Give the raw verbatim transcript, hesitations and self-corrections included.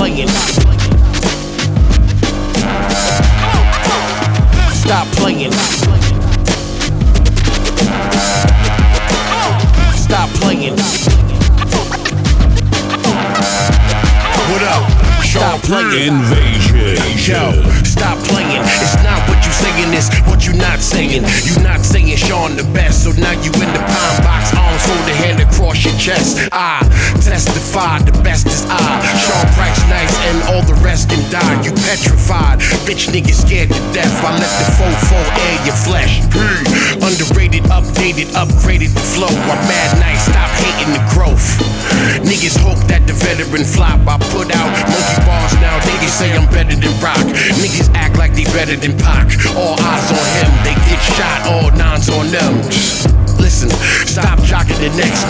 playing. Stop playing. Stop playing. What up? Stop playing. Invasion. Yo, stop playing. It's not what you saying, it's what you not saying. You not saying Sean the best, so now you in the pine box, arms folded, hand across your chest. I testify, the best is I. Sean Price nice and all the rest can die. You petrified, bitch niggas scared to death. I let the fofo air your flesh. Hey. Underrated, updated, upgraded the flow. I'm mad nice, stop hating the growth. Niggas hope that the veteran flop. I put out monkey bars now, niggas say I'm better than Rock. Niggas act like they better than Pac. All eyes on him, they get shot, all nines on them. Listen, stop jocking the next